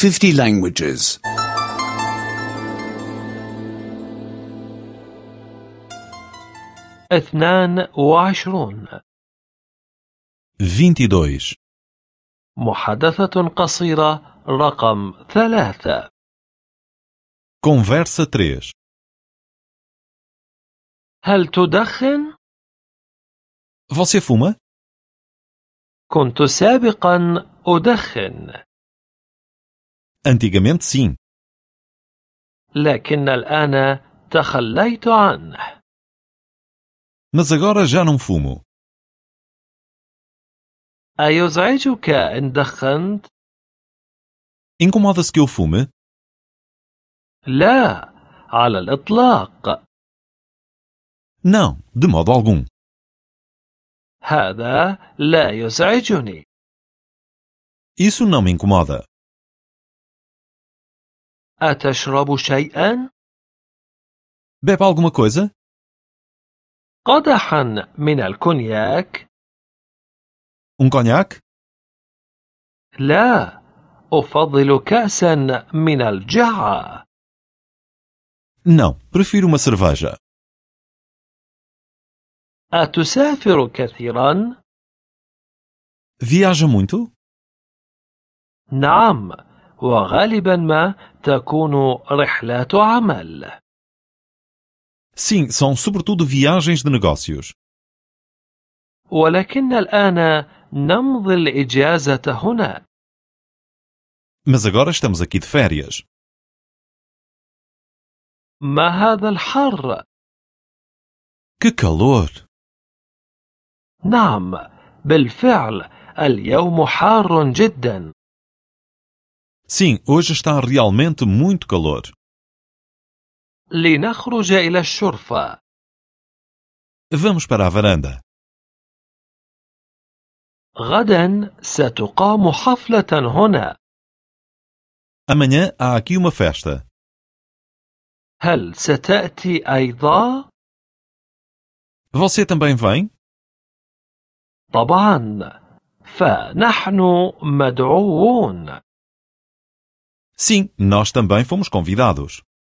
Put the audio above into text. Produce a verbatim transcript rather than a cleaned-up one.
fifty languages. اثنان وعشرون. vinte e dois. محادثة قصيرة رقم ثلاثة. Conversa três. هل تدخن؟ Você fuma? كنت سابقا أدخن، Antigamente sim, لكن الآن تخليت عنه. mas agora já não fumo. أيزعجك إن دخنت؟ Incomoda-se que eu fume? لا، على الإطلاق. Não, de modo algum. هذا لا يزعجني. Isso não me incomoda. أتشرب شيئا؟ Bebe alguma coisa? قدحا من الكونياك؟ Um conhaque? لا، أفضل كأسا من الجعة. Não, prefiro uma cerveja. أتسافر كثيرا؟ Viaja muito? نعم، وغالبا ما تكون رحلات عمل. Sim, são sobretudo viagens de negócios. ولكن الآن نمضي الإجازة هنا. Mas agora estamos aqui de férias. ما هذا الحر؟ Que calor! نعم، بالفعل اليوم حار جدا. Sim, hoje está realmente muito calor. لنخرج إلى الشرفة. Vamos para a varanda. غدا ستقام حفلة هنا. Amanhã há aqui uma festa. هل ستأتي أيضا؟ Você também vem? طبعا، فنحن مدعوون. Sim, nós também fomos convidados.